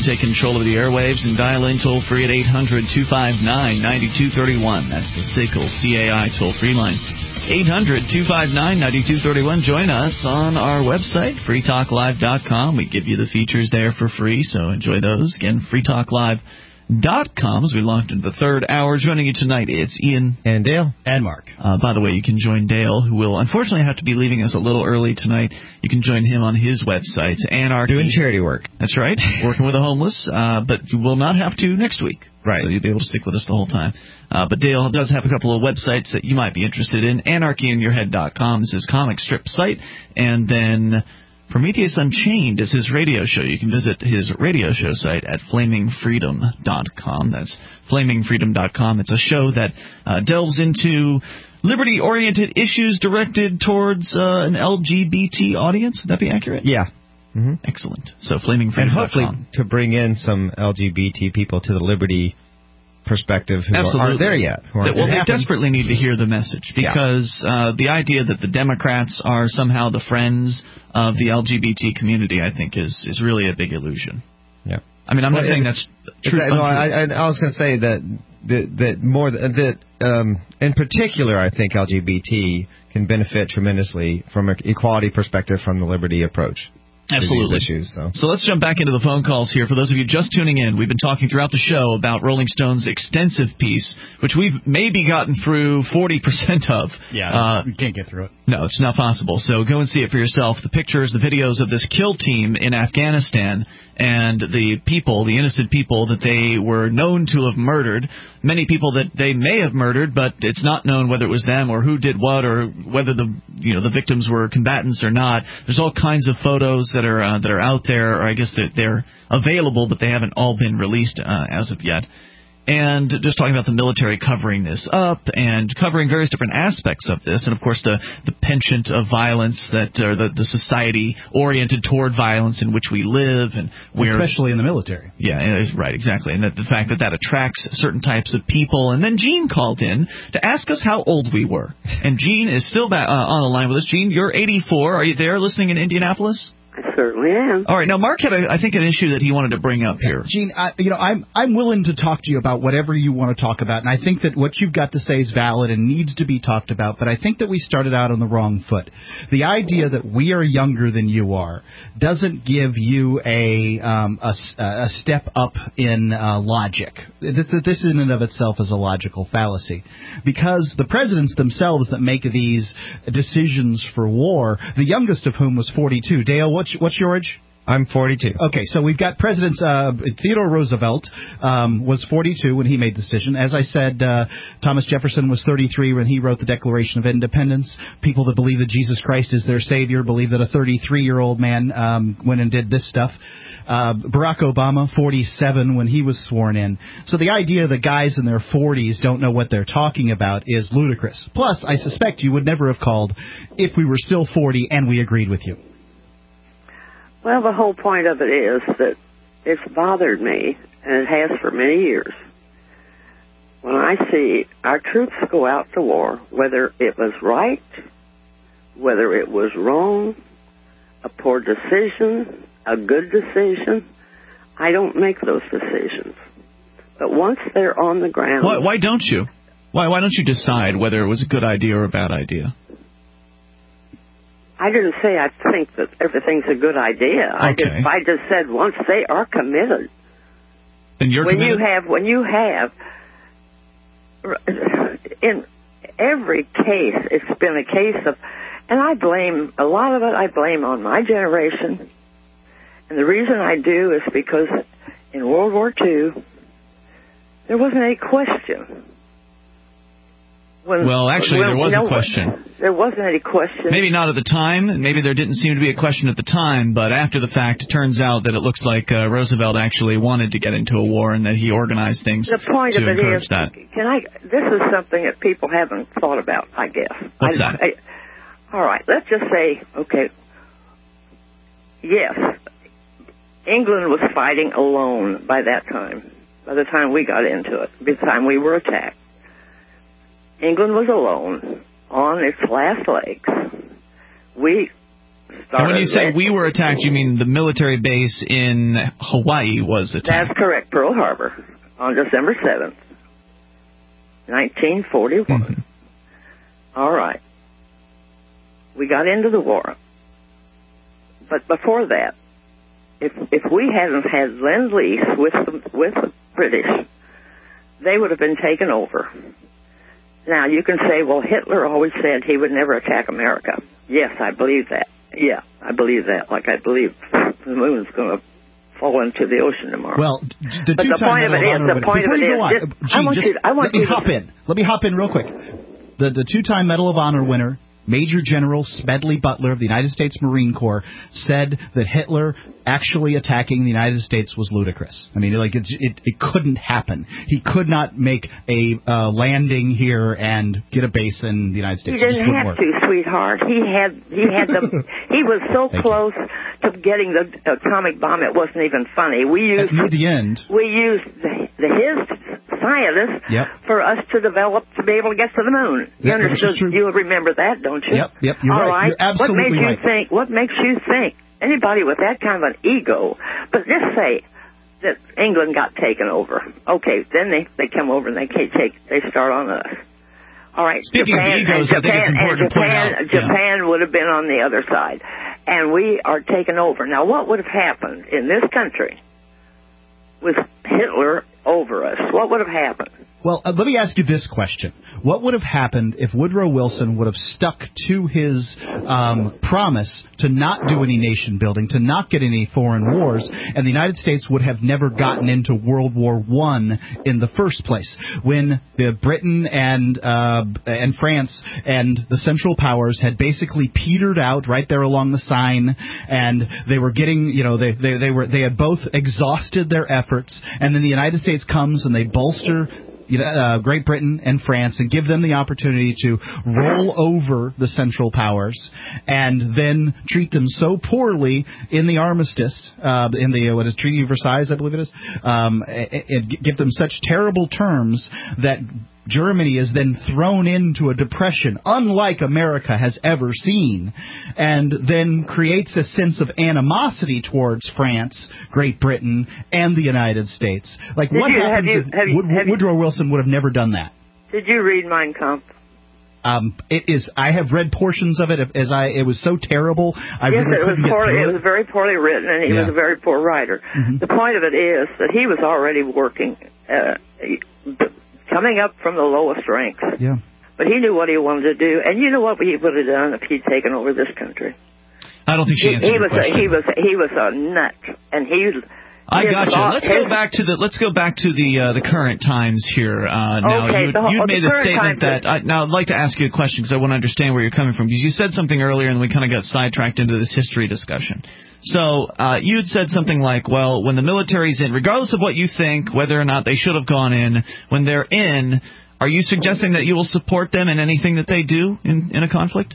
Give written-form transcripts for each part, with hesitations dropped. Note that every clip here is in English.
take control of the airwaves and dial in toll-free at 800-259-9231. That's the SACL CAI toll-free line. 800-259-9231. Join us on our website, freetalklive.com. We give you the features there for free, so enjoy those. Again, freetalklive.com as we launched into the third hour. Joining you tonight, it's Ian. And Dale. And Mark. By the way, you can join Dale, who will unfortunately have to be leaving us a little early tonight. You can join him on his website, Anarchy. Doing charity work. That's right, working with the homeless, but you will not have to next week. Right. So you'll be able to stick with us the whole time. But Dale does have a couple of websites that you might be interested in. AnarchyInYourHead.com is his comic strip site. And then Prometheus Unchained is his radio show. You can visit his radio show site at FlamingFreedom.com. That's FlamingFreedom.com. It's a show that delves into liberty-oriented issues directed towards an LGBT audience. Would that be accurate? Yeah. Mm-hmm. Excellent. So FlamingFreedom.com. And hopefully to bring in some LGBT people to the liberty perspective who aren't there yet. They desperately need to hear the message, because the idea that the Democrats are somehow the friends of the LGBT community, I think, is really a big illusion. Yeah. I mean, I'm not saying that's true. No, I was going to say that in particular, I think LGBT can benefit tremendously from an equality perspective from the liberty approach. Absolutely. Issues, so let's jump back into the phone calls here. For those of you just tuning in, we've been talking throughout the show about Rolling Stone's extensive piece, which we've maybe gotten through 40% of. Yeah, you can't get through it. No, it's not possible. So go and see it for yourself. The pictures, the videos of this kill team in Afghanistan and the people, the innocent people that they were known to have murdered, many people that they may have murdered, but it's not known whether it was them or who did what or whether the victims were combatants or not. There's all kinds of photos that are out there, or I guess that they're available, but they haven't all been released as of yet. And just talking about the military covering this up and covering various different aspects of this, and of course the penchant of violence that the society oriented toward violence in which we live, and especially in the military. Yeah, right, exactly, and the fact that attracts certain types of people. And then Gene called in to ask us how old we were, and Gene is still back on the line with us. Gene, you're 84. Are you there, listening in Indianapolis? I certainly am. All right. Now, Mark had, I think, an issue that he wanted to bring up here. Gene, I'm willing to talk to you about whatever you want to talk about, and I think that what you've got to say is valid and needs to be talked about, but I think that we started out on the wrong foot. The idea that we are younger than you are doesn't give you a step up in logic. This in and of itself is a logical fallacy, because the presidents themselves that make these decisions for war, the youngest of whom was 42. Dale, what's your age? I'm 42. Okay, so we've got Presidents Theodore Roosevelt was 42 when he made the decision. As I said, Thomas Jefferson was 33 when he wrote the Declaration of Independence. People that believe that Jesus Christ is their Savior believe that a 33-year-old man went and did this stuff. Barack Obama, 47 when he was sworn in. So the idea that guys in their 40s don't know what they're talking about is ludicrous. Plus, I suspect you would never have called if we were still 40 and we agreed with you. Well, the whole point of it is that it's bothered me, and it has for many years, when I see our troops go out to war, whether it was right, whether it was wrong, a poor decision, a good decision. I don't make those decisions. But once they're on the ground... Why don't you? Why don't you decide whether it was a good idea or a bad idea? I didn't say I think that everything's a good idea. Okay. I just said once they are committed. Then you're committed? When you have, in every case, it's been a case of, and I blame, a lot of it I blame on my generation. And the reason I do is because in World War II, there wasn't any question. There was a question. There wasn't any question. Maybe not at the time. Maybe there didn't seem to be a question at the time. But after the fact, it turns out that it looks like Roosevelt actually wanted to get into a war and that he organized things to encourage that. This is something that people haven't thought about, I guess. What's that? All right. Let's just say, okay, yes, England was fighting alone by that time, by the time we got into it, by the time we were attacked. England was alone on its last legs. We started. And when you say we were attacked, you mean the military base in Hawaii was attacked? That's correct, Pearl Harbor, on December 7th, 1941. Mm-hmm. All right. We got into the war. But before that, if we hadn't had Lend-Lease with the British, they would have been taken over. Now, you can say, well, Hitler always said he would never attack America. Yes, I believe that. Yeah, I believe that. Like I believe the moon's going to fall into the ocean tomorrow. Well, the point of it is, let me hop in real quick. The two-time Medal of Honor winner, Major General Smedley Butler of the United States Marine Corps, said that Hitler actually attacking the United States was ludicrous. I mean, like it couldn't happen. He could not make a landing here and get a base in the United States. He didn't have to, sweetheart. He had he was so close to getting the atomic bomb. It wasn't even funny. We used his scientists for us to develop to be able to get to the moon. You understood? You remember that, don't you? Yep. You're right. You're absolutely right. What makes you think anybody with that kind of an ego? But just say that England got taken over. Okay, then they come over and they start on us. All right. Speaking of egos, I think it's important to point out. Japan would have been on the other side, and we are taken over. Now, what would have happened in this country with Hitler over us? What would have happened? Well, let me ask you this question. What would have happened if Woodrow Wilson would have stuck to his promise to not do any nation building, to not get any foreign wars, and the United States would have never gotten into World War I in the first place? When the Britain and France and the Central Powers had basically petered out right there along the Seine, and they were getting, they had both exhausted their efforts, and then the United States comes and they bolster Great Britain and France and give them the opportunity to roll over the Central Powers and then treat them so poorly in the armistice, in the Treaty of Versailles, I believe it is, and give them such terrible terms that Germany is then thrown into a depression unlike America has ever seen, and then creates a sense of animosity towards France, Great Britain, and the United States. Like, what happens if Woodrow Wilson would have never done that? Did you read Mein Kampf? I have read portions of it. It was so terrible. It was very poorly written, and he was a very poor writer. Mm-hmm. The point of it is that he was already working, coming up from the lowest ranks. Yeah. But he knew what he wanted to do, and you know what he would have done if he'd taken over this country. I don't think she answered your question. He was a nut, and I got you. Let's go back to the current times here. Now, you made a statement that now I'd like to ask you a question because I want to understand where you're coming from, because you said something earlier and we kind of got sidetracked into this history discussion. So you had said something like, well, when the military's in, regardless of what you think, whether or not they should have gone in, when they're in, are you suggesting that you will support them in anything that they do in a conflict?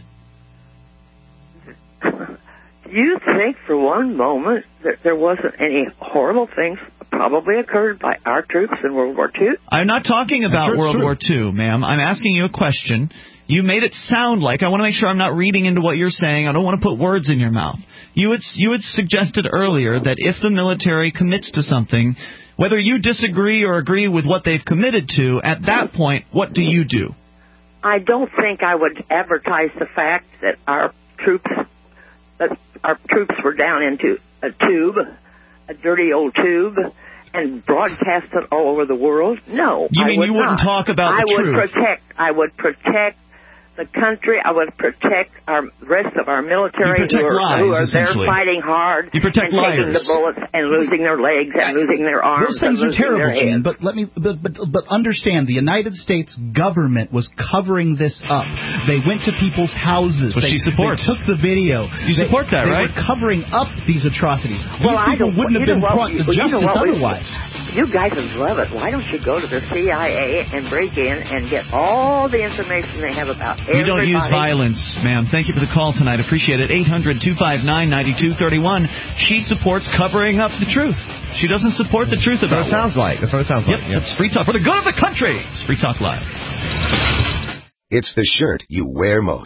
You think for one moment that there wasn't any horrible things probably occurred by our troops in World War II? I'm not talking about World War II, ma'am. I'm asking you a question. You made it sound like, I want to make sure I'm not reading into what you're saying. I don't want to put words in your mouth. You had suggested earlier that if the military commits to something, whether you disagree or agree with what they've committed to, at that point, what do you do? I don't think I would advertise the fact that our troops were down into a tube, a dirty old tube, and broadcast it all over the world. No, you mean you wouldn't talk about the truth? I would protect the country. I would protect the rest of our military who are there fighting hard and taking the bullets and losing their legs and losing their arms. Those things are terrible, Gene. But but understand, the United States government was covering this up. They went to people's houses. Which she supports. They took the video. You support that, right? They were covering up these atrocities. These people wouldn't have been brought to justice otherwise. You guys would love it. Why don't you go to the CIA and break in and get all the information they have about everybody? We don't use violence, ma'am. Thank you for the call tonight. Appreciate it. 800-259-9231. She supports covering up the truth. She doesn't support the truth about it. That's what it sounds like. Yep, it's Free Talk. For the good of the country. It's Free Talk Live. It's the shirt you wear most.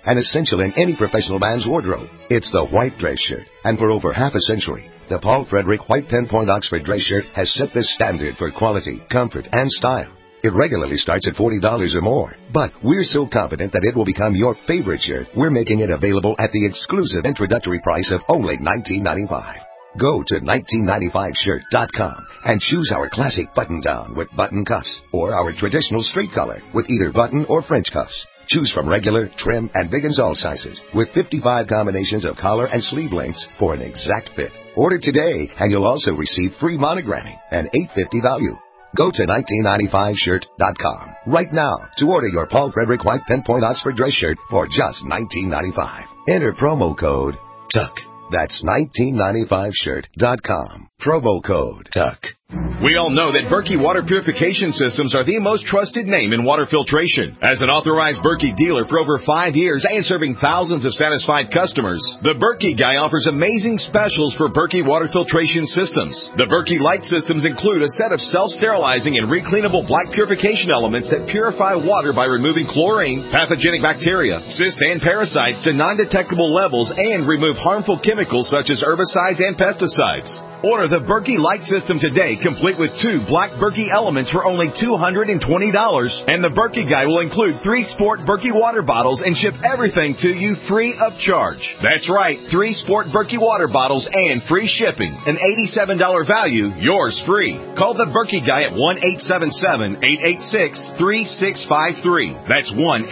and essential in any professional man's wardrobe. It's the white dress shirt, and for over half a century, the Paul Frederick White 10-point Oxford dress shirt has set the standard for quality, comfort, and style. It regularly starts at $40 or more, but we're so confident that it will become your favorite shirt, we're making it available at the exclusive introductory price of only $19.95. Go to 1995shirt.com and choose our classic button-down with button cuffs or our traditional straight collar with either button or French cuffs. Choose from regular, trim, and big and all sizes with 55 combinations of collar and sleeve lengths for an exact fit. Order today and you'll also receive free monogramming and $8.50 value. Go to 1995shirt.com right now to order your Paul Frederick White 10-point Oxford dress shirt for just $19.95. Enter promo code TUCK. That's 1995shirt.com. Promo code TUCK. We all know that Berkey Water Purification Systems are the most trusted name in water filtration. As an authorized Berkey dealer for over 5 years and serving thousands of satisfied customers, the Berkey Guy offers amazing specials for Berkey Water Filtration Systems. The Berkey Light Systems include a set of self-sterilizing and recleanable black purification elements that purify water by removing chlorine, pathogenic bacteria, cysts, and parasites to non-detectable levels and remove harmful chemicals such as herbicides and pesticides. Order the Berkey Light System today, complete with 2 black Berkey elements for only $220, and the Berkey Guy will include 3 Sport Berkey water bottles and ship everything to you free of charge. That's right, 3 Sport Berkey water bottles and free shipping. An $87 value, yours free. Call the Berkey Guy at 1-877-886-3653. That's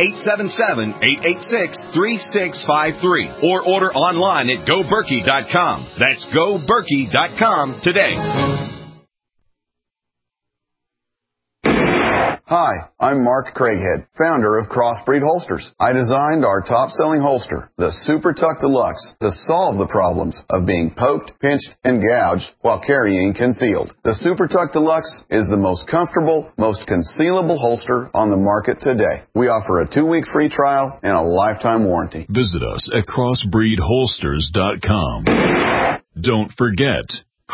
1-877-886-3653. Or order online at GoBerkey.com. That's GoBerkey.com today. Hi, I'm Mark Craighead, founder of Crossbreed Holsters. I designed our top-selling holster, the Super Tuck Deluxe, to solve the problems of being poked, pinched, and gouged while carrying concealed. The Super Tuck Deluxe is the most comfortable, most concealable holster on the market today. We offer a 2-week free trial and a lifetime warranty. Visit us at crossbreedholsters.com. Don't forget,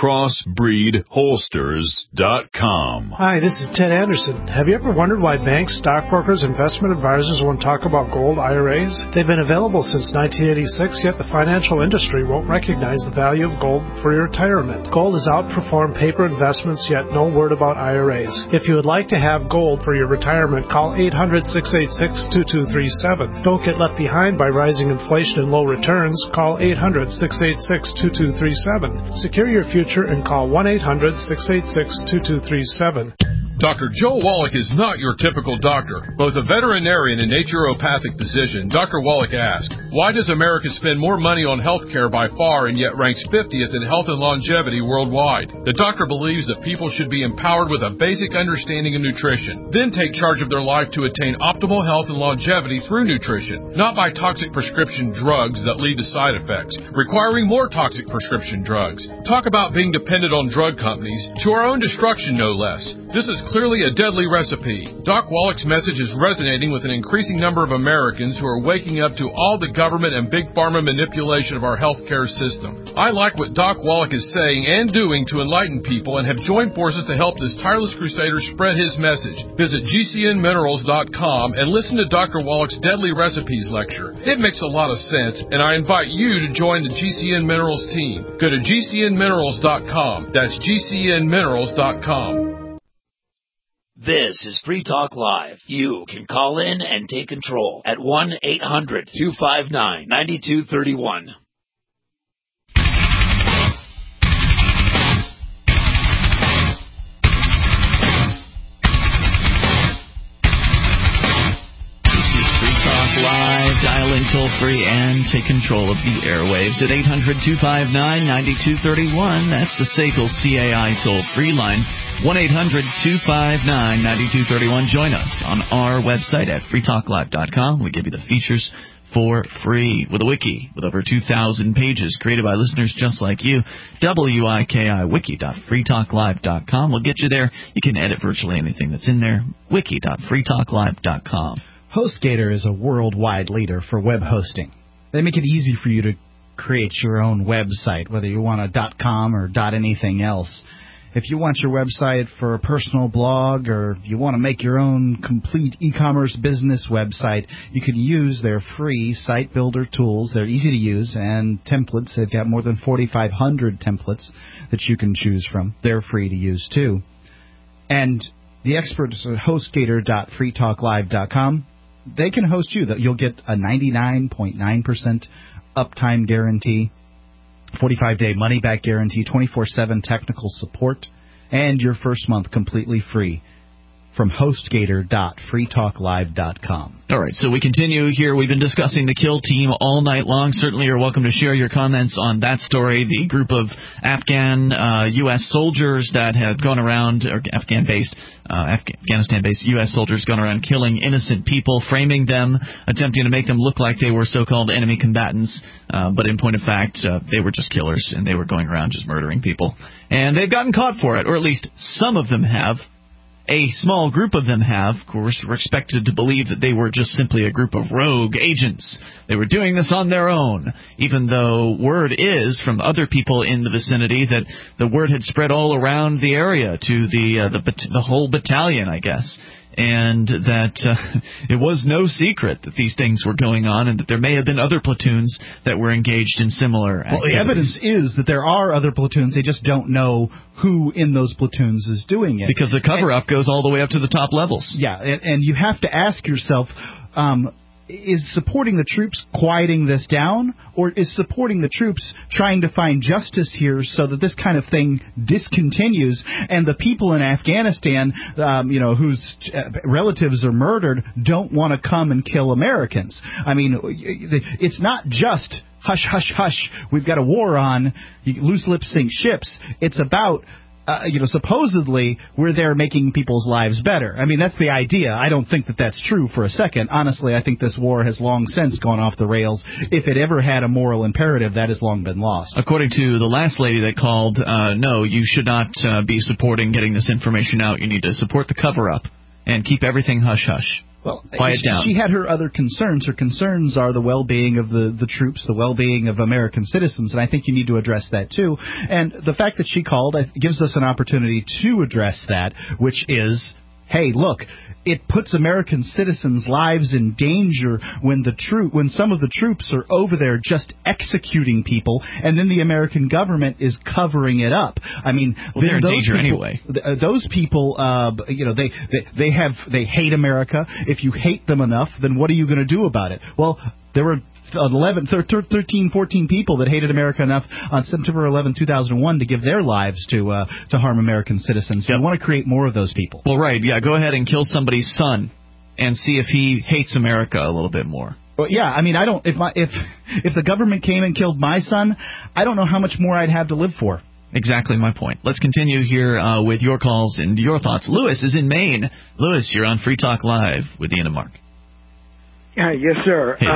crossbreedholsters.com. Hi, this is Ted Anderson. Have you ever wondered why banks, stockbrokers, investment advisors won't talk about gold IRAs? They've been available since 1986, yet the financial industry won't recognize the value of gold for your retirement. Gold has outperformed paper investments, yet no word about IRAs. If you would like to have gold for your retirement, call 800-686-2237. Don't get left behind by rising inflation and low returns. Call 800-686-2237. Secure your future and call 1-800-686-2237. Dr. Joe Wallach is not your typical doctor. Both a veterinarian and naturopathic physician, Dr. Wallach asked, why does America spend more money on health care by far and yet ranks 50th in health and longevity worldwide? The doctor believes that people should be empowered with a basic understanding of nutrition, then take charge of their life to attain optimal health and longevity through nutrition, not by toxic prescription drugs that lead to side effects, requiring more toxic prescription drugs. Talk about being dependent on drug companies, to our own destruction no less. This is clearly a deadly recipe. Doc Wallach's message is resonating with an increasing number of Americans who are waking up to all the government and big pharma manipulation of our healthcare system. I like what Doc Wallach is saying and doing to enlighten people and have joined forces to help this tireless crusader spread his message. Visit GCNminerals.com and listen to Dr. Wallach's Deadly Recipes lecture. It makes a lot of sense, and I invite you to join the GCN Minerals team. Go to GCNminerals.com. That's GCNminerals.com. This is Free Talk Live. You can call in and take control at 1-800-259-9231. Live, dial in toll free and take control of the airwaves at 800-259-9231. That's the SACL CAI toll free line. 1-800-259-9231. Join us on our website at freetalklive.com. We give you the features for free with a wiki with over 2,000 pages created by listeners just like you. wiki.freetalklive.com will get you there. You can edit virtually anything that's in there. wiki.freetalklive.com. HostGator is a worldwide leader for web hosting. They make it easy for you to create your own website, whether you want a .com or .anything else. if you want your website for a personal blog or you want to make your own complete e-commerce business website, you can use their free site builder tools. They're easy to use, and templates. They've got more than 4,500 templates that you can choose from. They're free to use, too. And the experts at HostGator.freetalklive.com, they can host you. You'll get a 99.9% uptime guarantee, 45-day money-back guarantee, 24/7 technical support, and your first month completely free from HostGator.freetalklive.com. All right, so we continue here. We've been discussing the kill team all night long. Certainly you're welcome to share your comments on that story. The group of Afghan U.S. soldiers that had gone around, or Afghanistan-based U.S. soldiers gone around killing innocent people, framing them, attempting to make them look like they were so-called enemy combatants. But in point of fact, they were just killers, and they were going around just murdering people. And they've gotten caught for it, or at least some of them have. A small group of them have. Of course, we're expected to believe that they were just simply a group of rogue agents. They were doing this on their own, even though word is from other people in the vicinity that the word had spread all around the area to the whole battalion, I guess. And that it was no secret that these things were going on and that there may have been other platoons that were engaged in similar activities. Well, the evidence is that there are other platoons. They just don't know who in those platoons is doing it. Because the cover-up goes all the way up to the top levels. Yeah, and you have to ask yourself, is supporting the troops quieting this down, or is supporting the troops trying to find justice here so that this kind of thing discontinues and the people in Afghanistan, whose relatives are murdered, don't want to come and kill Americans? I mean, it's not just hush, hush, hush, we've got a war on, loose lips sink ships. It's about supposedly we're there making people's lives better. I mean, that's the idea. I don't think that that's true for a second. Honestly, I think this war has long since gone off the rails. If it ever had a moral imperative, that has long been lost. According to the last lady that called, no, you should not be supporting getting this information out. You need to support the cover-up and keep everything hush-hush. Well, quiet down. She had her other concerns. Her concerns are the well-being of the troops, the well-being of American citizens, and I think you need to address that too. And the fact that she called gives us an opportunity to address that, which is, hey, look, it puts American citizens' lives in danger when some of the troops are over there just executing people, and then the American government is covering it up. I mean, they're in danger anyway. Those people, they hate America. If you hate them enough, then what are you going to do about it? Well, there were 13, 14 people that hated America enough on September 11, 2001 to give their lives to harm American citizens. Yep. You want to create more of those people. Well, right, yeah, go ahead and kill somebody's son and see if he hates America a little bit more. Well, yeah, I mean, if the government came and killed my son, I don't know how much more I'd have to live for. Exactly my point. Let's continue here with your calls and your thoughts. Lewis is in Maine. Lewis, you're on Free Talk Live with Ian and Mark. Yes, sir. Hey,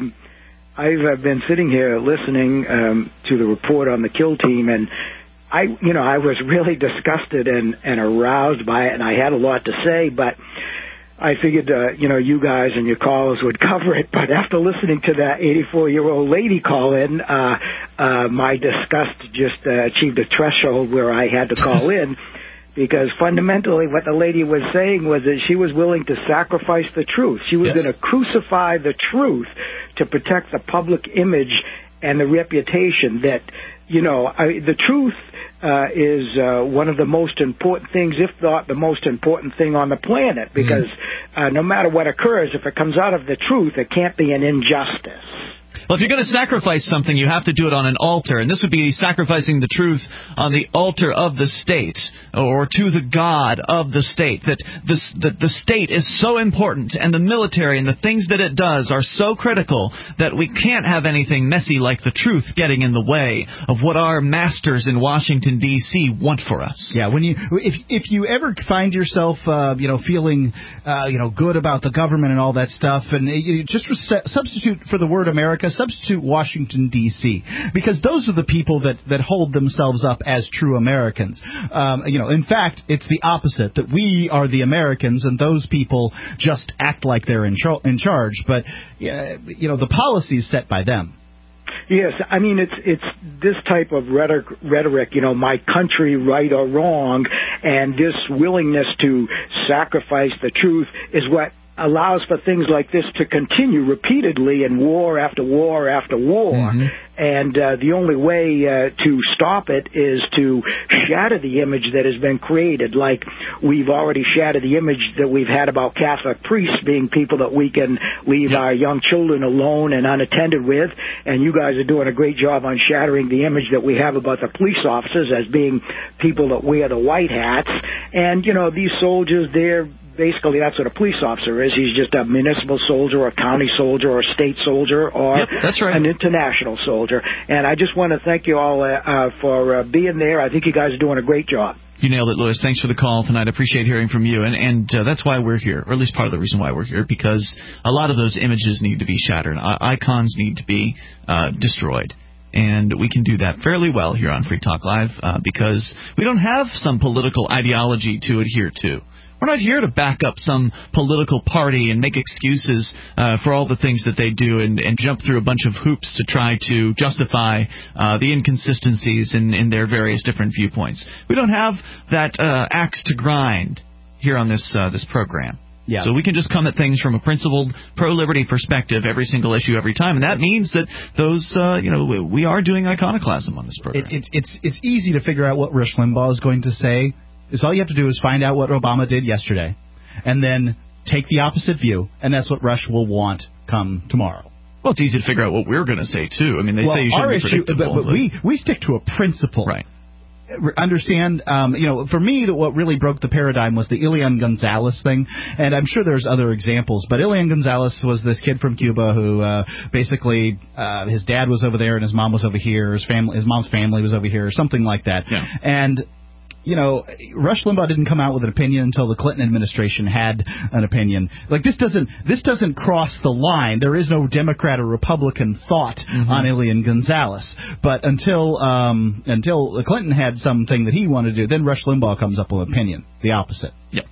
I've been sitting here listening to the report on the kill team, and I was really disgusted and aroused by it, and I had a lot to say, but I figured, you guys and your callers would cover it. But after listening to that 84-year-old lady call in, my disgust just achieved a threshold where I had to call in. Because fundamentally what the lady was saying was that she was willing to sacrifice the truth. She was going to crucify the truth to protect the public image and the reputation that, the truth is one of the most important things, if not the most important thing on the planet. Because no matter what occurs, if it comes out of the truth, it can't be an injustice. Well, if you're going to sacrifice something, you have to do it on an altar, and this would be sacrificing the truth on the altar of the state, or to the God of the state. That the state is so important, and the military and the things that it does are so critical that we can't have anything messy like the truth getting in the way of what our masters in Washington, D.C. want for us. Yeah, if you ever find yourself, feeling, good about the government and all that stuff, and you just substitute for the word America, substitute Washington, D.C., because those are the people that hold themselves up as true Americans. In fact, it's the opposite, that we are the Americans and those people just act like they're in charge. But, the policy is set by them. Yes, I mean it's this type of rhetoric, my country, right or wrong, and this willingness to sacrifice the truth is what allows for things like this to continue repeatedly in war after war after war. Mm-hmm. And the only way to stop it is to shatter the image that has been created, like we've already shattered the image that we've had about Catholic priests being people that we can leave our young children alone and unattended with. And you guys are doing a great job on shattering the image that we have about the police officers as being people that wear the white hats. And, these soldiers, basically, that's what a police officer is. He's just a municipal soldier or a county soldier or a state soldier or an international soldier. And I just want to thank you all for being there. I think you guys are doing a great job. You nailed it, Lewis. Thanks for the call tonight. I appreciate hearing from you. And that's why we're here, or at least part of the reason why we're here, because a lot of those images need to be shattered. Icons need to be destroyed. And we can do that fairly well here on Free Talk Live because we don't have some political ideology to adhere to. We're not here to back up some political party and make excuses for all the things that they do and jump through a bunch of hoops to try to justify the inconsistencies in their various different viewpoints. We don't have that axe to grind here on this program. Yeah. So we can just come at things from a principled, pro-liberty perspective every single issue, every time. And that means that those, we are doing iconoclasm on this program. It's easy to figure out what Rush Limbaugh is going to say. Is all you have to do is find out what Obama did yesterday, and then take the opposite view, and that's what Rush will want come tomorrow. Well, it's easy to figure out what we're going to say, too. I mean, they say you shouldn't be predictable. But we stick to a principle. Right. Understand, for me, what really broke the paradigm was the Elian Gonzalez thing, and I'm sure there's other examples, but Elian Gonzalez was this kid from Cuba who basically his dad was over there and his mom was over here, his mom's family was over here, or something like that. Yeah. And Rush Limbaugh didn't come out with an opinion until the Clinton administration had an opinion. Like this doesn't cross the line. There is no Democrat or Republican thought on Elian Gonzalez. But until Clinton had something that he wanted to do, then Rush Limbaugh comes up with an opinion, the opposite. Yep.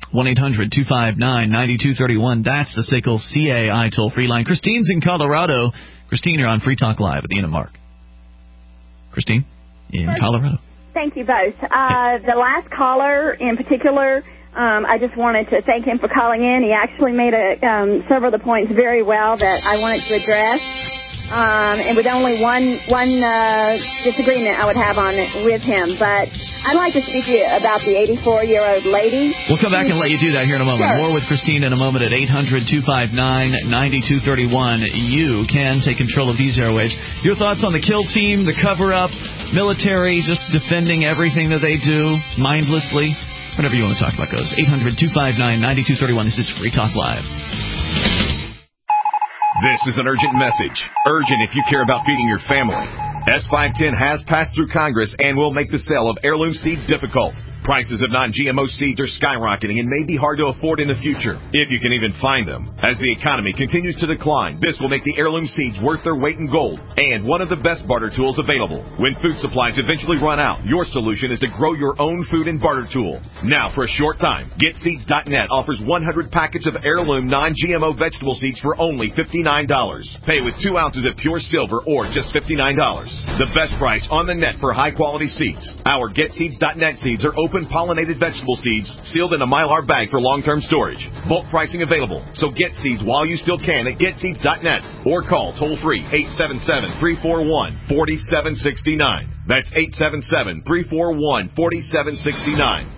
1-800-259-9231. That's the SACL CAI toll-free line. Christine's in Colorado. Christine, you're on Free Talk Live with Ian and Mark. Christine in Colorado. Thank you both. The last caller in particular, I just wanted to thank him for calling in. He actually made several of the points very well that I wanted to address. And with only one disagreement I would have on it with him. But I'd like to speak to you about the 84-year-old lady. We'll come back and let you do that here in a moment. Sure. More with Christine in a moment at 800-259-9231. You can take control of these airwaves. Your thoughts on the kill team, the cover-up, military just defending everything that they do mindlessly. Whatever you want to talk about goes. 800-259-9231. This is Free Talk Live. This is an urgent message. Urgent if you care about feeding your family. S510 has passed through Congress and will make the sale of heirloom seeds difficult. Prices of non-GMO seeds are skyrocketing and may be hard to afford in the future, if you can even find them. As the economy continues to decline, this will make the heirloom seeds worth their weight in gold and one of the best barter tools available. When food supplies eventually run out, your solution is to grow your own food and barter tool. Now, for a short time, GetSeeds.net offers 100 packets of heirloom non-GMO vegetable seeds for only $59. Pay with 2 ounces of pure silver or just $59. The best price on the net for high-quality seeds. Our GetSeeds.net seeds are open-pollinated vegetable seeds sealed in a Mylar bag for long-term storage. Bulk pricing available, so get seeds while you still can at GetSeeds.net or call toll-free 877-341-4769. That's 877-341-4769.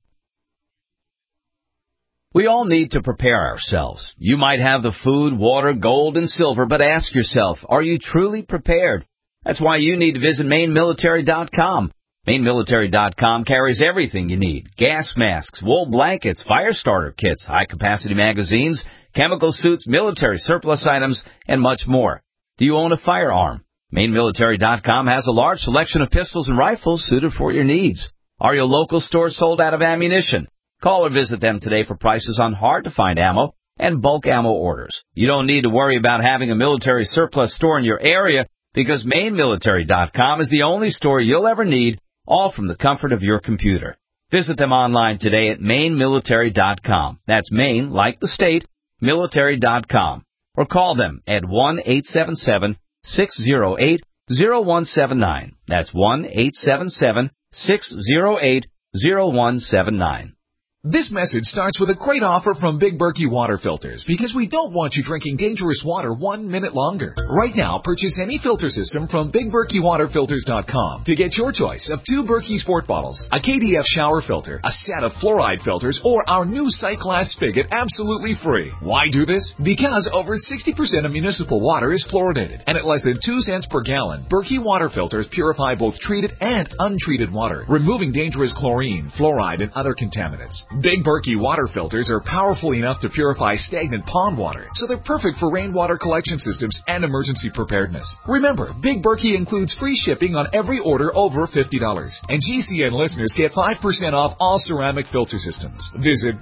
We all need to prepare ourselves. You might have the food, water, gold, and silver, but ask yourself, are you truly prepared? That's why you need to visit MaineMilitary.com. MaineMilitary.com carries everything you need. Gas masks, wool blankets, fire starter kits, high-capacity magazines, chemical suits, military surplus items, and much more. Do you own a firearm? MaineMilitary.com has a large selection of pistols and rifles suited for your needs. Are your local stores sold out of ammunition? Call or visit them today for prices on hard-to-find ammo and bulk ammo orders. You don't need to worry about having a military surplus store in your area because MaineMilitary.com is the only store you'll ever need, all from the comfort of your computer. Visit them online today at MaineMilitary.com. That's Maine, like the state, military.com. Or call them at 1-877-608-0179. That's 1-877-608-0179. This message starts with a great offer from Big Berkey Water Filters because we don't want you drinking dangerous water 1 minute longer. Right now, purchase any filter system from BigBerkeyWaterFilters.com to get your choice of 2 Berkey Sport bottles, a KDF shower filter, a set of fluoride filters, or our new Sight Glass spigot absolutely free. Why do this? Because over 60% of municipal water is fluoridated, and at less than 2 cents per gallon, Berkey Water Filters purify both treated and untreated water, removing dangerous chlorine, fluoride, and other contaminants. Big Berkey water filters are powerful enough to purify stagnant pond water, so they're perfect for rainwater collection systems and emergency preparedness. Remember, Big Berkey includes free shipping on every order over $50, and GCN listeners get 5% off all ceramic filter systems. Visit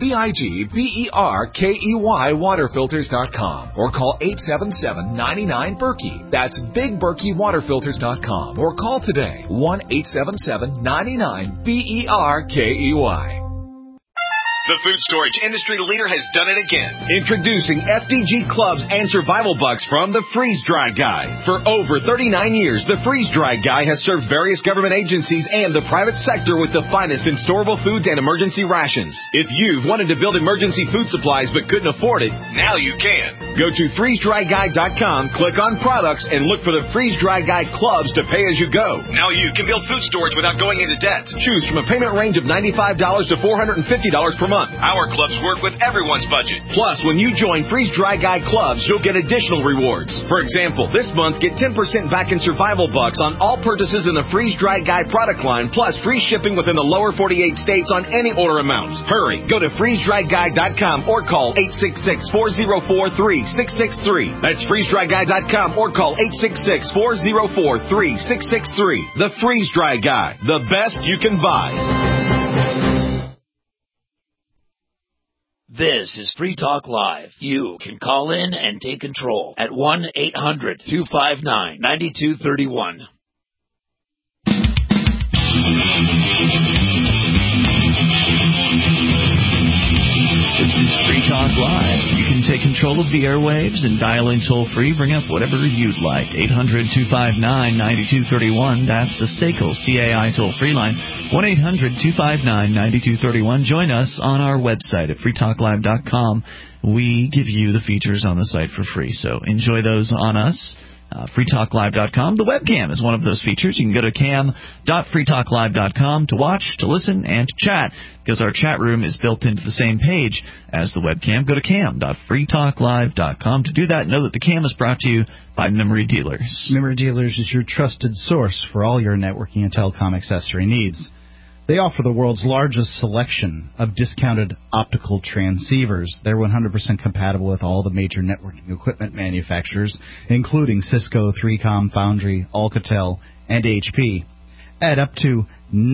BigBerkeyWaterFilters.com or call 877-99-BERKEY. That's BigBerkeyWaterFilters.com or call today 1-877-99-BERKEY. The food storage industry leader has done it again. Introducing FDG Clubs and Survival Bucks from the Freeze Dry Guy. For over 39 years, the Freeze Dry Guy has served various government agencies and the private sector with the finest in storable foods and emergency rations. If you've wanted to build emergency food supplies but couldn't afford it, now you can. Go to freezedryguy.com, click on products, and look for the Freeze Dry Guy Clubs to pay as you go. Now you can build food storage without going into debt. Choose from a payment range of $95 to $450 per month. Our clubs work with everyone's budget. Plus, when you join Freeze Dry Guy Clubs, you'll get additional rewards. For example, this month, get 10% back in Survival Bucks on all purchases in the Freeze Dry Guy product line, plus free shipping within the lower 48 states on any order amount. Hurry, go to freezedryguy.com or call 866-404-3663. That's freezedryguy.com or call 866-404-3663. The Freeze Dry Guy, the best you can buy. This is Free Talk Live. You can call in and take control at 1-800-259-9231. This is Free Talk Live. You can take control of the airwaves and dial in toll-free. Bring up whatever you'd like. 800-259-9231. That's the SACL CAI toll-free line. 1-800-259-9231. Join us on our website at freetalklive.com. We give you the features on the site for free, so enjoy those on us. freetalklive.com. The webcam is one of those features. You can go to cam.freetalklive.com to watch, to listen, and to chat, because our chat room is built into the same page as the webcam. Go to cam.freetalklive.com. To do that, know that the cam is brought to you by Memory Dealers. Memory Dealers is your trusted source for all your networking and telecom accessory needs. They offer the world's largest selection of discounted optical transceivers. They're 100% compatible with all the major networking equipment manufacturers, including Cisco, 3Com, Foundry, Alcatel, and HP, at up to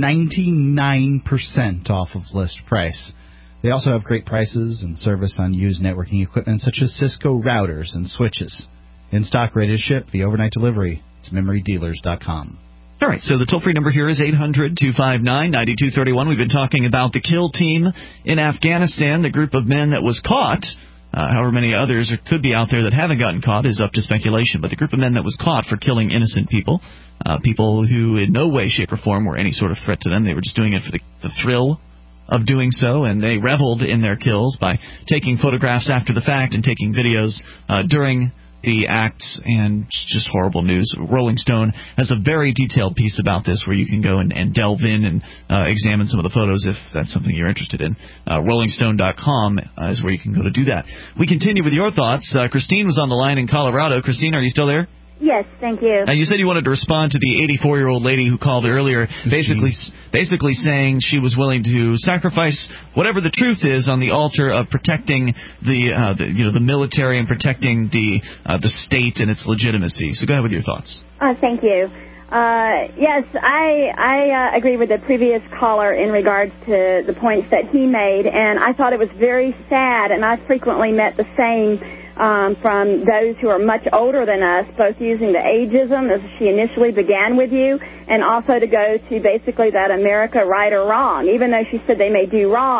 99% off of list price. They also have great prices and service on used networking equipment such as Cisco routers and switches. In stock, ready to ship via overnight delivery. It's memorydealers.com. All right, so the toll-free number here is 800-259-9231. We've been talking about the kill team in Afghanistan, the group of men that was caught. However many others could be out there that haven't gotten caught is up to speculation. But the group of men that was caught for killing innocent people, people who in no way, shape, or form were any sort of threat to them. They were just doing it for the thrill of doing so, and they reveled in their kills by taking photographs after the fact and taking videos during the acts, and just horrible news. Rolling Stone has a very detailed piece about this where you can go and delve in and examine some of the photos if that's something you're interested in. RollingStone.com is where you can go to do that. We continue with your thoughts. Christine was on the line in Colorado. Christine, are you still there? Yes, thank you. Now, you said you wanted to respond to the 84-year-old lady who called earlier, basically saying she was willing to sacrifice whatever the truth is on the altar of protecting the military and protecting the state and its legitimacy. So go ahead with your thoughts. Thank you. Yes, I agree with the previous caller in regards to the points that he made, and I thought it was very sad, and I've frequently met the same from those who are much older than us, both using the ageism as she initially began with you, and also to go to basically that America right or wrong. Even though she said they may do wrong,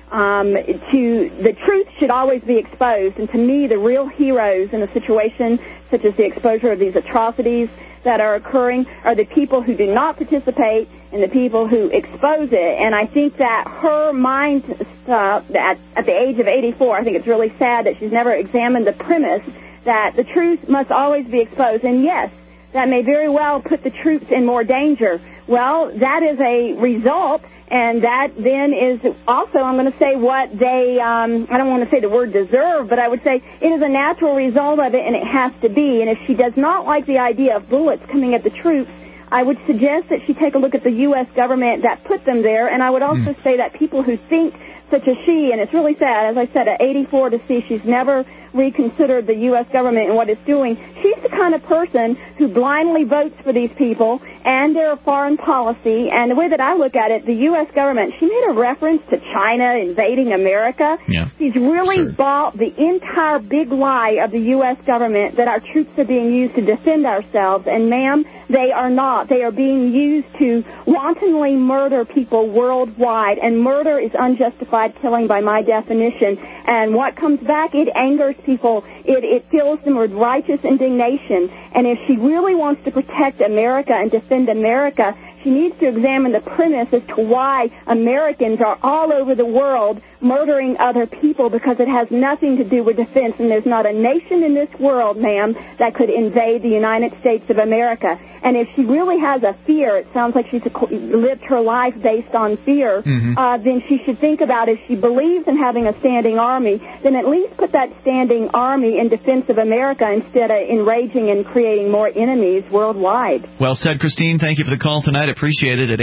The truth should always be exposed. And to me, the real heroes in a situation such as the exposure of these atrocities that are occurring are the people who do not participate and the people who expose it. And I think that her mind, at the age of 84, I think it's really sad that she's never examined the premise that the truth must always be exposed. And yes, that may very well put the troops in more danger. Well, that is a result, and that then is also, I'm going to say, what they, I don't want to say the word deserve, but I would say it is a natural result of it, and it has to be. And if she does not like the idea of bullets coming at the troops, I would suggest that she take a look at the U.S. government that put them there, and I would also say that people who think such as she, and it's really sad, as I said, at 84 to see she's never reconsidered the U.S. government and what it's doing. She's the kind of person who blindly votes for these people and their foreign policy. And the way that I look at it, the U.S. government, she made a reference to China invading America. Yeah. She's really bought the entire big lie of the U.S. government that our troops are being used to defend ourselves. And, ma'am, they are not. They are being used to wantonly murder people worldwide. And murder is unjustified killing by my definition. And what comes back, it angers people. It fills them with righteous indignation. And if she really wants to protect America and defend America, she needs to examine the premise as to why Americans are all over the world murdering other people, because it has nothing to do with defense. And there's not a nation in this world, ma'am, that could invade the United States of America. And if she really has a fear, it sounds like she's lived her life based on fear, then she should think about, if she believes in having a standing army, then at least put that standing army in defense of America instead of enraging and creating more enemies worldwide. Well said, Christine. Thank you for the call tonight. Appreciate it at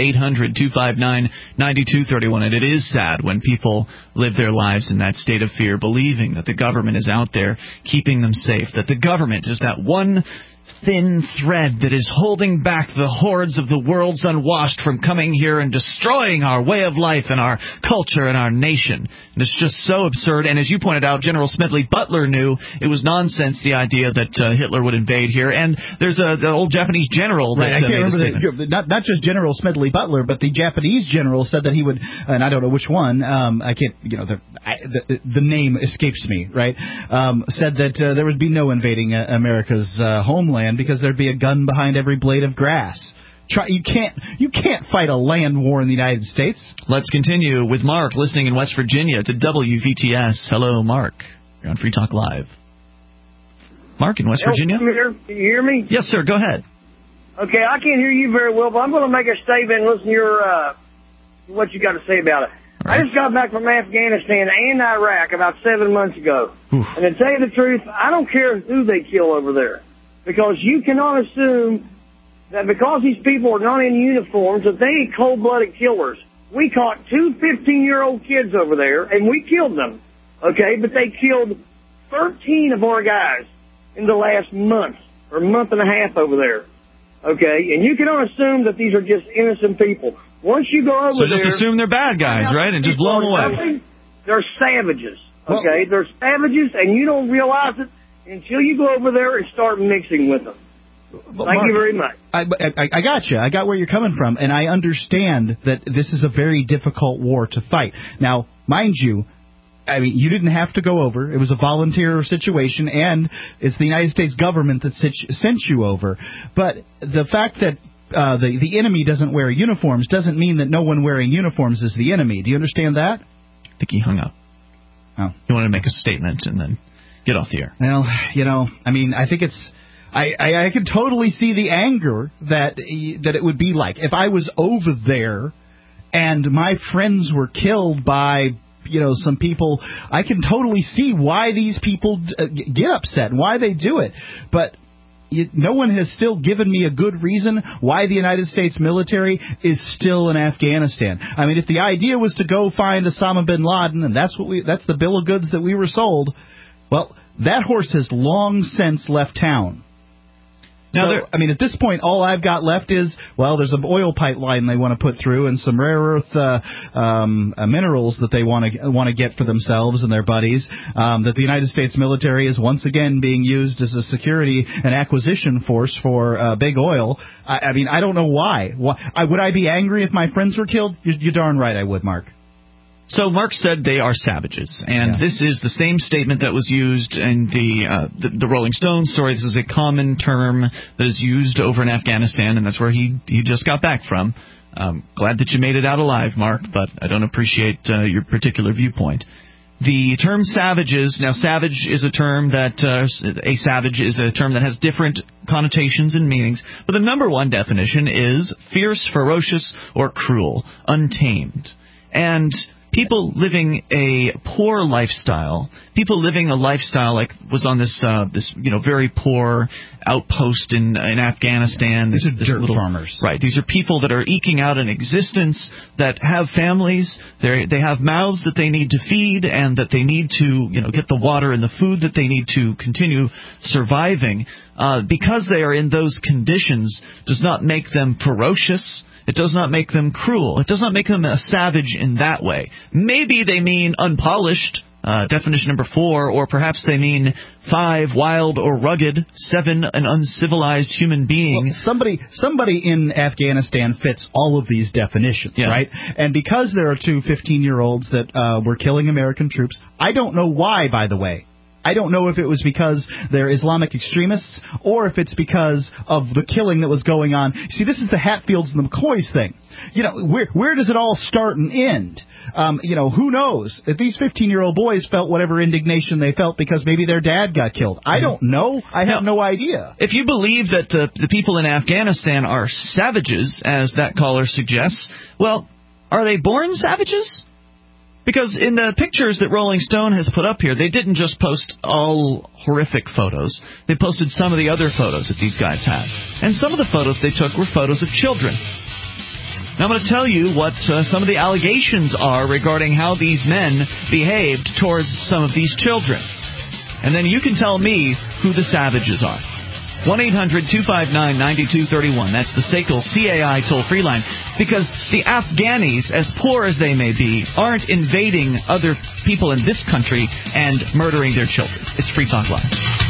800-259-9231. And it is sad when people live their lives in that state of fear, believing that the government is out there keeping them safe, that the government is that one thin thread that is holding back the hordes of the world's unwashed from coming here and destroying our way of life and our culture and our nation. And it's just so absurd. And as you pointed out, General Smedley Butler knew it was nonsense, the idea that Hitler would invade here. And there's the old Japanese general that I can't remember not just General Smedley Butler, but the Japanese general said that he would, and I don't know which one, I can't, the name escapes me, right? Said that there would be no invading America's homeland, because there'd be a gun behind every blade of grass. You can't fight a land war in the United States. Let's continue with Mark, listening in West Virginia to WVTS. Hello, Mark. You're on Free Talk Live. Mark in West Virginia? Can you hear me? Yes, sir. Go ahead. Okay, I can't hear you very well, but I'm going to make a statement and listen to your what you got to say about it. Right. I just got back from Afghanistan and Iraq about 7 months ago. Oof. And to tell you the truth, I don't care who they kill over there. Because you cannot assume that because these people are not in uniforms that they ain't cold-blooded killers. We caught 2 15-year-old kids over there, and we killed them, okay? But they killed 13 of our guys in the last month or month and a half over there, okay? And you cannot assume that these are just innocent people. Once you go over there... So just assume they're bad guys, right? And just blow them away. They're savages, okay? Well, they're savages, and you don't realize it until you go over there and start mixing with them. Thank you very much. I got you. I got where you're coming from, and I understand that this is a very difficult war to fight. Now, mind you, I mean, you didn't have to go over. It was a volunteer situation, and it's the United States government that sent you over. But the fact that the enemy doesn't wear uniforms doesn't mean that no one wearing uniforms is the enemy. Do you understand that? I think he hung up. Oh. He wanted to make a statement and then get off the air. Well, I mean, I think it's... I can totally see the anger that it would be like. If I was over there and my friends were killed by, some people, I can totally see why these people get upset and why they do it. But no one has still given me a good reason why the United States military is still in Afghanistan. I mean, if the idea was to go find Osama bin Laden, and that's the bill of goods that we were sold, well, that horse has long since left town. Now, I mean, at this point, all I've got left is, well, there's an oil pipeline they want to put through and some rare earth minerals that they want to get for themselves and their buddies, that the United States military is once again being used as a security and acquisition force for big oil. I mean, I don't know why. Would I be angry if my friends were killed? You're darn right I would, Mark. So Mark said they are savages, and this is the same statement that was used in the Rolling Stones story. This is a common term that is used over in Afghanistan, and that's where he just got back from. Glad that you made it out alive, Mark, but I don't appreciate your particular viewpoint. The term savages, now savage is a term that, a savage is a term that has different connotations and meanings, but the number one definition is fierce, ferocious, or cruel, untamed. And people living a poor lifestyle, people living a lifestyle like was on this very poor outpost in Afghanistan. These are dirt farmers. Right. These are people that are eking out an existence, that have families. They have mouths that they need to feed, and that they need to get the water and the food that they need to continue surviving. Because they are in those conditions does not make them ferocious. It does not make them cruel. It does not make them a savage in that way. Maybe they mean unpolished, definition number 4, or perhaps they mean 5, wild or rugged, 7, an uncivilized human being. Well, somebody in Afghanistan fits all of these definitions, right? And because there are 2 15-year-olds that were killing American troops, I don't know why, by the way. I don't know if it was because they're Islamic extremists or if it's because of the killing that was going on. See, this is the Hatfields and the McCoys thing. Where does it all start and end? Who knows? If these 15-year-old boys felt whatever indignation they felt because maybe their dad got killed. I don't know. I have no idea. If you believe that the people in Afghanistan are savages, as that caller suggests, well, are they born savages? Because in the pictures that Rolling Stone has put up here, they didn't just post all horrific photos. They posted some of the other photos that these guys had. And some of the photos they took were photos of children. Now I'm going to tell you what some of the allegations are regarding how these men behaved towards some of these children. And then you can tell me who the savages are. 1-800-259-9231. That's the SACL CAI toll-free line. Because the Afghanis, as poor as they may be, aren't invading other people in this country and murdering their children. It's Free Talk Live.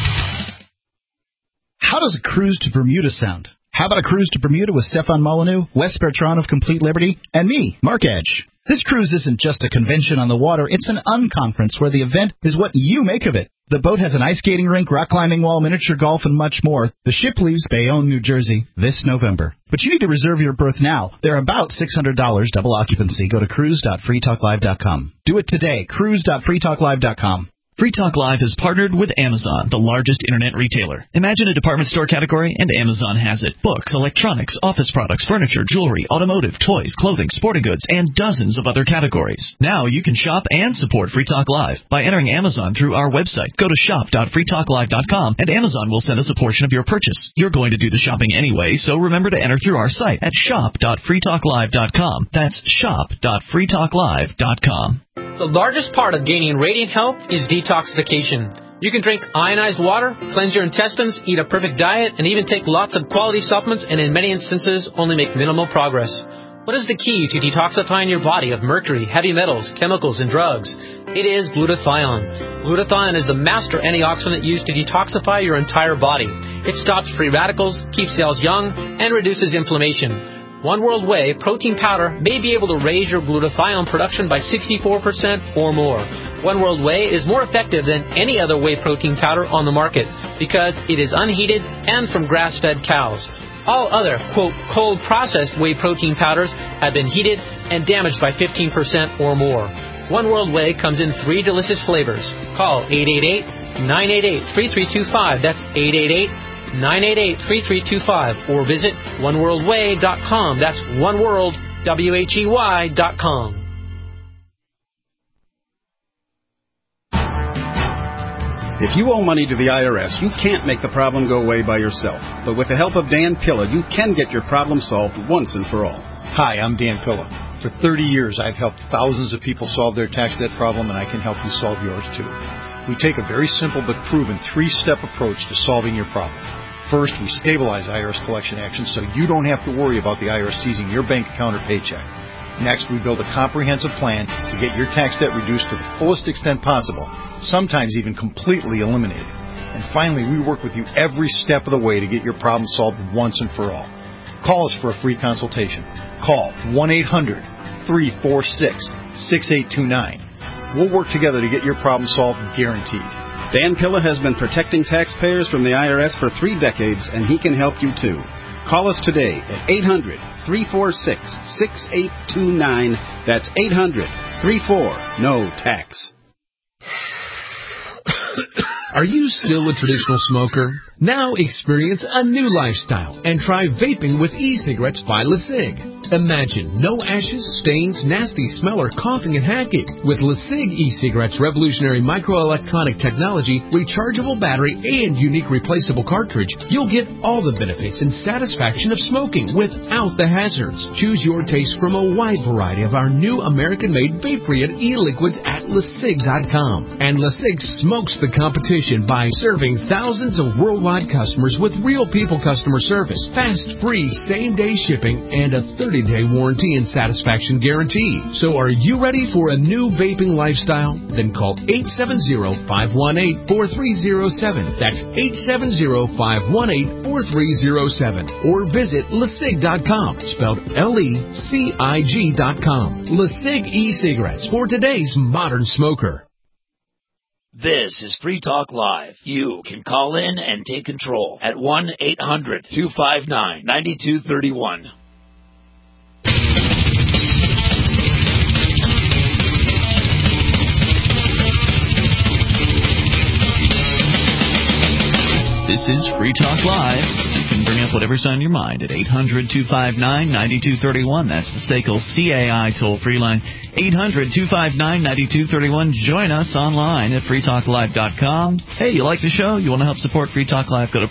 How does a cruise to Bermuda sound? How about a cruise to Bermuda with Stefan Molyneux, Wes Bertrand of Complete Liberty, and me, Mark Edge? This cruise isn't just a convention on the water, it's an unconference where the event is what you make of it. The boat has an ice skating rink, rock climbing wall, miniature golf, and much more. The ship leaves Bayonne, New Jersey this November. But you need to reserve your berth now. They're about $600 double occupancy. Go to cruise.freetalklive.com. Do it today, cruise.freetalklive.com. Free Talk Live has partnered with Amazon, the largest internet retailer. Imagine a department store category, and Amazon has it. Books, electronics, office products, furniture, jewelry, automotive, toys, clothing, sporting goods, and dozens of other categories. Now you can shop and support Free Talk Live by entering Amazon through our website. Go to shop.freetalklive.com, and Amazon will send us a portion of your purchase. You're going to do the shopping anyway, so remember to enter through our site at shop.freetalklive.com. That's shop.freetalklive.com. The largest part of gaining radiant health is detoxification. You can drink ionized water, cleanse your intestines, eat a perfect diet, and even take lots of quality supplements and in many instances only make minimal progress. What is the key to detoxifying your body of mercury, heavy metals, chemicals, and drugs? It is glutathione. Glutathione is the master antioxidant used to detoxify your entire body. It stops free radicals, keeps cells young, and reduces inflammation. One World Whey protein powder may be able to raise your glutathione production by 64% or more. One World Whey is more effective than any other whey protein powder on the market because it is unheated and from grass-fed cows. All other, quote, cold processed whey protein powders have been heated and damaged by 15% or more. One World Whey comes in 3 delicious flavors. Call 888-988-3325. That's 888-988-3325, or visit oneworldwhey.com. That's oneworldwhey.com. If you owe money to the IRS, you can't make the problem go away by yourself. But with the help of Dan Pilla, you can get your problem solved once and for all. Hi, I'm Dan Pilla. For 30 years, I've helped thousands of people solve their tax debt problem, and I can help you solve yours too. We take a very simple but proven 3-step approach to solving your problem. First, we stabilize IRS collection actions so you don't have to worry about the IRS seizing your bank account or paycheck. Next, we build a comprehensive plan to get your tax debt reduced to the fullest extent possible, sometimes even completely eliminated. And finally, we work with you every step of the way to get your problem solved once and for all. Call us for a free consultation. Call 1-800 1-800-346-6829. We'll work together to get your problem solved, guaranteed. Dan Pilla has been protecting taxpayers from the IRS for 3 decades, and he can help you too. Call us today at 800-346-6829. That's 800-34-NO-TAX. Are you still a traditional smoker? Now experience a new lifestyle and try vaping with e-cigarettes by LeSig. Imagine no ashes, stains, nasty smell, or coughing and hacking. With LeSig e-cigarettes' revolutionary microelectronic technology, rechargeable battery, and unique replaceable cartridge, you'll get all the benefits and satisfaction of smoking without the hazards. Choose your taste from a wide variety of our new American-made vape-free e-liquids at LeSig.com. And LeSig smokes the competition by serving thousands of worldwide customers with real people customer service, fast, free, same-day shipping, and a 30-day warranty and satisfaction guarantee. So are you ready for a new vaping lifestyle? Then call 870-518-4307. That's 870-518-4307. Or visit LeSig.com, spelled LECIG.com. LeSig e-cigarettes for today's modern smoker. This is Free Talk Live. You can call in and take control at 1-800-259-9231. This is Free Talk Live. You can bring up whatever's on your mind at 800-259-9231. That's the SACL CAI toll-free line. 800-259-9231. Join us online at freetalklive.com. Hey, you like the show? You want to help support Free Talk Live? Go to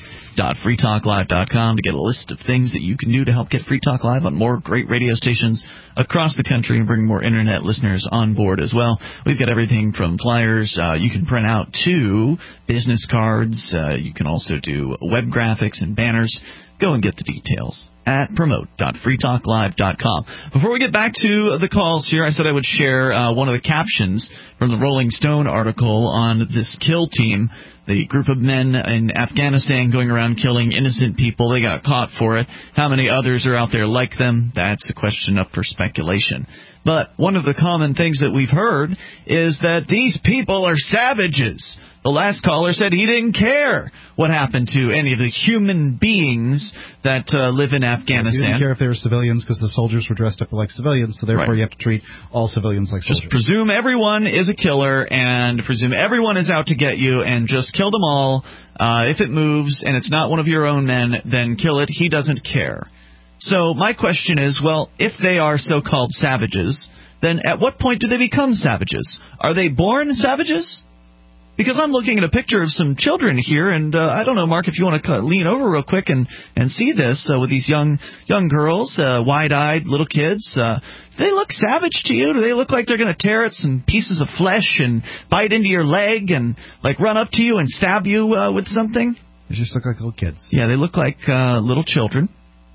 promote.freetalklive.com to get a list of things that you can do to help get Free Talk Live on more great radio stations across the country and bring more Internet listeners on board as well. We've got everything from flyers you can print out to business cards. You can also do web graphics and banners. Go and get the details at promote.freetalklive.com. Before we get back to the calls here, I said I would share one of the captions from the Rolling Stone article on this kill team, the group of men in Afghanistan going around killing innocent people. They got caught for it. How many others are out there like them? That's a question up for speculation. But one of the common things that we've heard is that these people are savages. The last caller said he didn't care what happened to any of the human beings that live in Afghanistan. He didn't care if they were civilians because the soldiers were dressed up like civilians, so therefore you have to treat all civilians like soldiers. Just presume everyone is a killer and presume everyone is out to get you and just kill them all. If it moves and it's not one of your own men, then kill it. He doesn't care. So my question is, well, if they are so-called savages, then at what point do they become savages? Are they born savages? Because I'm looking at a picture of some children here, and I don't know, Mark, if you want to lean over real quick and see this with these young girls, wide-eyed little kids. Do they look savage to you? Do they look like they're going to tear at some pieces of flesh and bite into your leg and like run up to you and stab you with something? They just look like little kids. Yeah, they look like little children.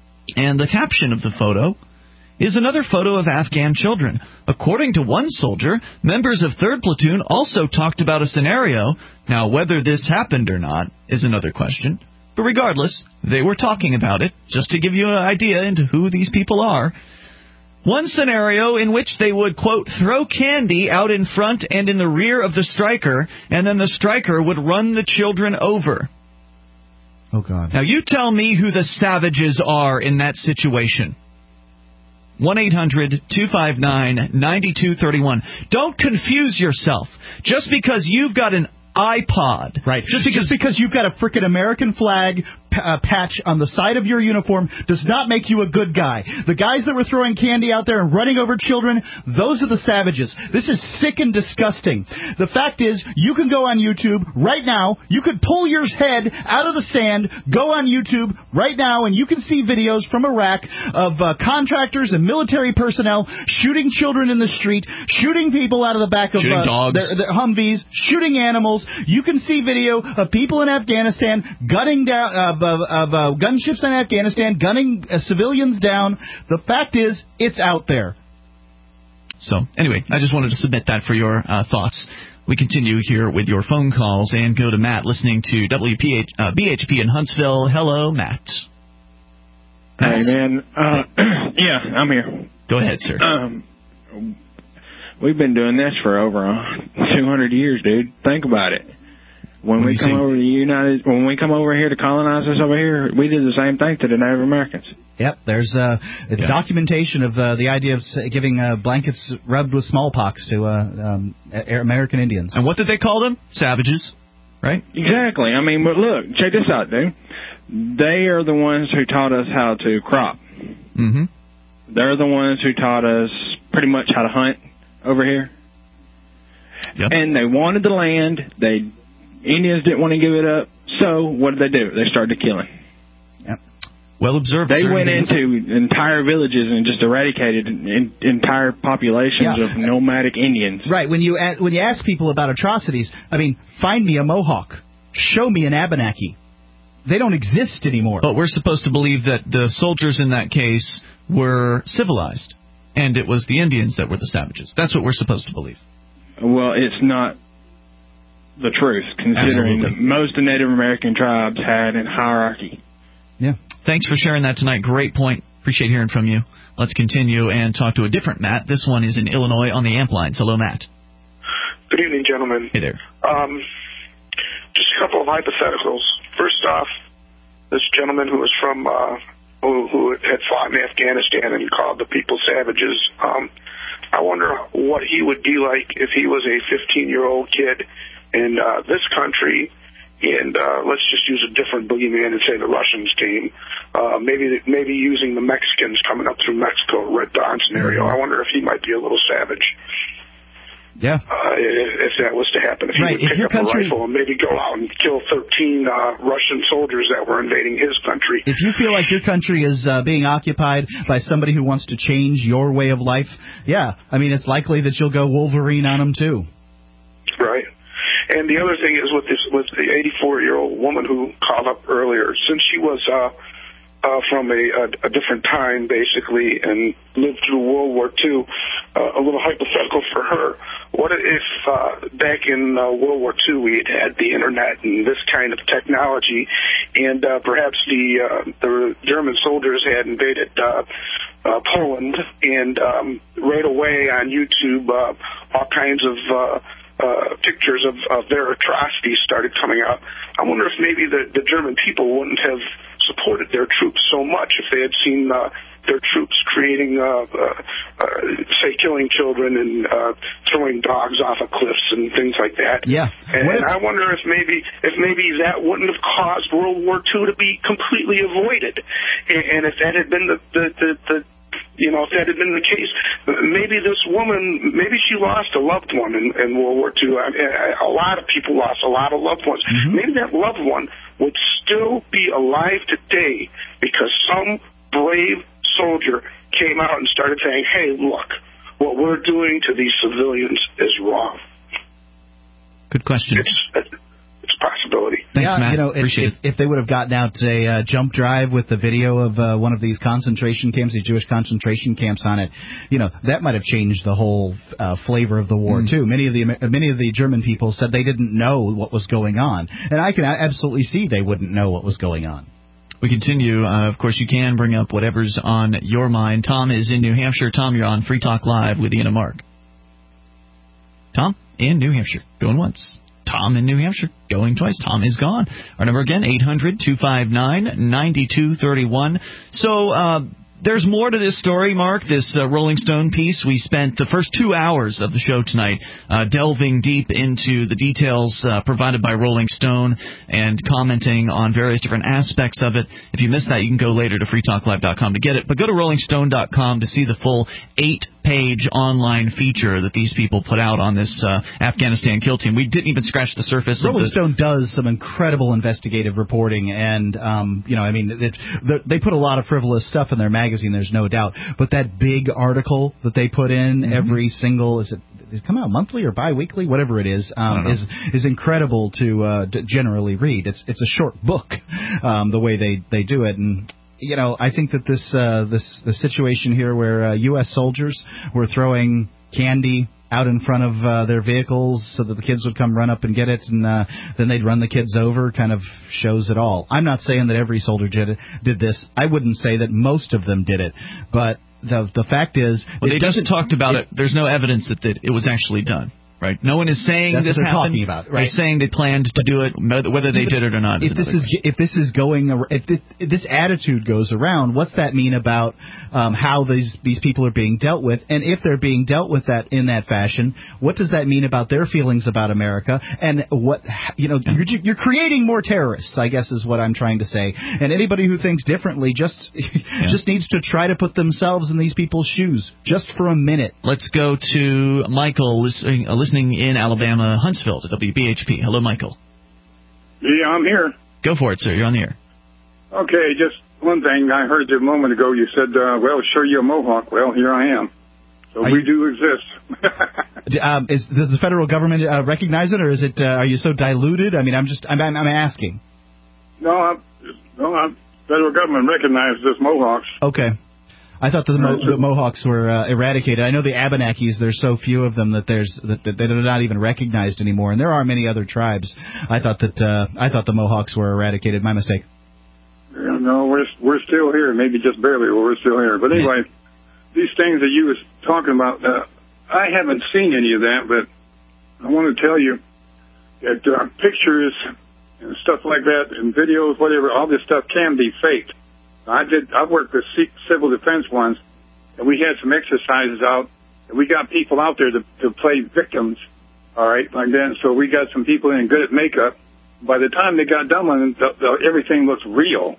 And the caption of the photo is another photo of Afghan children. According to one soldier, members of 3rd Platoon also talked about a scenario. Now, whether this happened or not is another question. But regardless, they were talking about it, just to give you an idea into who these people are. One scenario in which they would, quote, throw candy out in front and in the rear of the striker, and then the striker would run the children over. Oh, God. Now, you tell me who the savages are in that situation. 1-800-259-9231. Don't confuse yourself. Just because you've got an iPod. Right. Just because you've got a frickin' American flag patch on the side of your uniform does not make you a good guy. The guys that were throwing candy out there and running over children, those are the savages. This is sick and disgusting. The fact is, you can go on YouTube right now. You could pull your head out of the sand, go on YouTube right now, and you can see videos from Iraq of contractors and military personnel shooting children in the street, shooting people out of the back of their Humvees, shooting animals. You can see video of people in Afghanistan gunning down gunships in Afghanistan, gunning civilians down. The fact is, it's out there. So, anyway, I just wanted to submit that for your thoughts. We continue here with your phone calls and go to Matt listening to BHP in Huntsville. Hello, Matt. Hey, man. Yeah, I'm here. Go ahead, sir. We've been doing this for over 200 years, dude. Think about it. When we come over here to colonize us over here, we did the same thing to the Native Americans. Yep, there's documentation of the idea of giving blankets rubbed with smallpox to American Indians. And what did they call them? Savages, right? Exactly. I mean, but look, check this out, dude. They are the ones who taught us how to crop. Mm-hmm. They're the ones who taught us pretty much how to hunt over here. Yep. And they wanted the land. Indians didn't want to give it up. So what did they do? They started killing. Yep. Well observed. They went into entire villages and just eradicated entire populations of nomadic Indians. Right. When you ask people about atrocities, I mean, find me a Mohawk. Show me an Abenaki. They don't exist anymore. But we're supposed to believe that the soldiers in that case were civilized, and it was the Indians that were the savages. That's what we're supposed to believe. Well, it's not the truth, considering that most of the Native American tribes had a hierarchy. Yeah. Thanks for sharing that tonight. Great point. Appreciate hearing from you. Let's continue and talk to a different Matt. This one is in Illinois on the amp lines. Hello, Matt. Good evening, gentlemen. Hey there. Just a couple of hypotheticals. First off, this gentleman who was from who had fought in Afghanistan and called the people savages, I wonder what he would be like if he was a 15-year-old kid in this country, and let's just use a different boogeyman and say the Russians came, maybe using the Mexicans coming up through Mexico, Red Dawn scenario. I wonder if he might be a little savage. Yeah. If that was to happen. If he would pick up a rifle and maybe go out and kill 13 Russian soldiers that were invading his country. If you feel like your country is being occupied by somebody who wants to change your way of life, yeah, I mean, it's likely that you'll go Wolverine on them, too. Right. And the other thing is with the 84-year-old woman who called up earlier, since she was from a different time, basically, and lived through World War II, a little hypothetical for her. What if back in World War II we had the Internet and this kind of technology, and perhaps the German soldiers had invaded Poland, and right away on YouTube all kinds of pictures of their atrocities started coming out. I wonder if maybe the German people wouldn't have supported their troops so much if they had seen their troops creating, say, killing children and throwing dogs off of cliffs and things like that. Yeah. And I wonder if maybe that wouldn't have caused World War II to be completely avoided. And if that had been if that had been the case, maybe this woman, maybe she lost a loved one in World War II. I mean, a lot of people lost a lot of loved ones. Mm-hmm. Maybe that loved one would still be alive today because some brave soldier came out and started saying, hey, look, what we're doing to these civilians is wrong. Good question. It's a possibility. Thanks, Matt. If they would have gotten out a jump drive with the video of one of these concentration camps, these Jewish concentration camps on it, that might have changed the whole flavor of the war too. Many of the German people said they didn't know what was going on, and I can absolutely see they wouldn't know what was going on. We continue. Of course, you can bring up whatever's on your mind. Tom is in New Hampshire. Tom, you're on Free Talk Live with Ian and Mark. Tom in New Hampshire, going once. Tom in New Hampshire, going twice. Tom is gone. Our number again, 800-259-9231. So there's more to this story, Mark, this Rolling Stone piece. We spent the first 2 hours of the show tonight delving deep into the details provided by Rolling Stone and commenting on various different aspects of it. If you missed that, you can go later to freetalklive.com to get it. But go to rollingstone.com to see the full 8-page online feature that these people put out on this Afghanistan kill team. We didn't even scratch the surface. Rolling Stone does some incredible investigative reporting, and they put a lot of frivolous stuff in their magazine, there's no doubt. But that big article that they put in every single, does it come out monthly or bi-weekly, whatever it is incredible to generally read. It's a short book, the way they do it, and I think that the situation here where U.S. soldiers were throwing candy out in front of their vehicles so that the kids would come run up and get it, and then they'd run the kids over, kind of shows it all. I'm not saying that every soldier did this. I wouldn't say that most of them did it, but the fact is, well, they just talked about it. There's no evidence that it was actually done. Right. No one is saying that's this what they're happened. Talking about, right? They're saying they planned to do it, whether they did it or not. If this attitude goes around, what's that mean about how these people are being dealt with? And if they're being dealt with in that fashion, what does that mean about their feelings about America? And you're creating more terrorists, I guess, is what I'm trying to say. And anybody who thinks differently just needs to try to put themselves in these people's shoes just for a minute. Let's go to Michael listening in Alabama, Huntsville, to WBHP. Hello, Michael. Yeah, I'm here. Go for it, sir. You're on the air. Okay, just one thing. I heard you a moment ago. You said, well, sure, you're a Mohawk. Well, here I am. So we do exist. Does the federal government recognize it, or is it? Are you so diluted? I mean, I'm asking. No, federal government recognizes us Mohawks. Okay. I thought the Mohawks were eradicated. I know the Abenakis. There's so few of them that they're not even recognized anymore, and there are many other tribes. I thought the Mohawks were eradicated. My mistake. Yeah, no, we're still here. Maybe just barely, but we're still here. But anyway, these things that you was talking about, I haven't seen any of that, but I want to tell you that pictures and stuff like that, and videos, whatever, all this stuff can be faked. I worked with civil defense once, and we had some exercises out, and we got people out there to play victims, all right, like that. So we got some people in good at makeup. By the time they got done with it, everything looks real.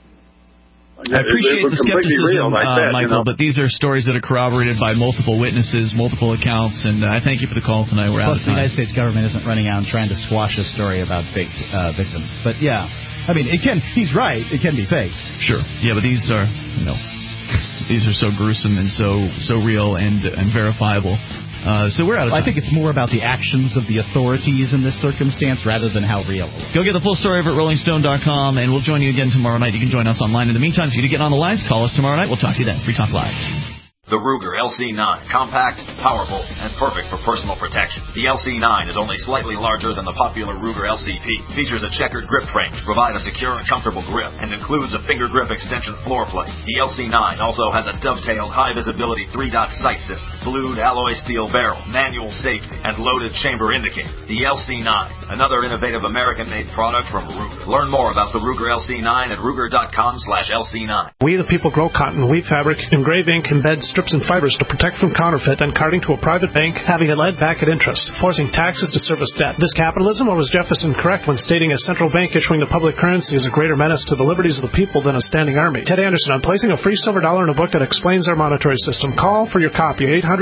I appreciate the skepticism, Michael, but these are stories that are corroborated by multiple witnesses, multiple accounts, and I thank you for the call tonight. We're out of time. Plus, the United States government isn't running out and trying to squash a story about faked victims. But, yeah. I mean, he's right. It can be faked. Sure. Yeah, but these are, these are so gruesome and so real and verifiable. So we're out of time. I think it's more about the actions of the authorities in this circumstance rather than how real it was. Go get the full story over at RollingStone.com, and we'll join you again tomorrow night. You can join us online. In the meantime, if you need to get on the lines, call us tomorrow night. We'll talk to you then. Free Talk Live. The Ruger LC9, compact, powerful, and perfect for personal protection. The LC9 is only slightly larger than the popular Ruger LCP, features a checkered grip frame to provide a secure and comfortable grip, and includes a finger grip extension floor plate. The LC9 also has a dovetailed high-visibility 3-dot sight system, blued alloy steel barrel, manual safety, and loaded chamber indicator. The LC9, another innovative American-made product from Ruger. Learn more about the Ruger LC9 at Ruger.com/LC9. We the people grow cotton, weave fabric, engrave ink, embed strips and fibers to protect from counterfeit, and carting to a private bank, having it lent back at interest, forcing taxes to service debt. This capitalism, or was Jefferson correct when stating a central bank issuing the public currency is a greater menace to the liberties of the people than a standing army? Ted Anderson, I'm placing a free silver dollar in a book that explains our monetary system. Call for your copy,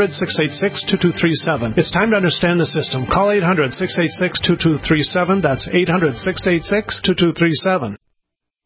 800-686-2237. It's time to understand the system. Call 800-686-2237. That's 800-686-2237.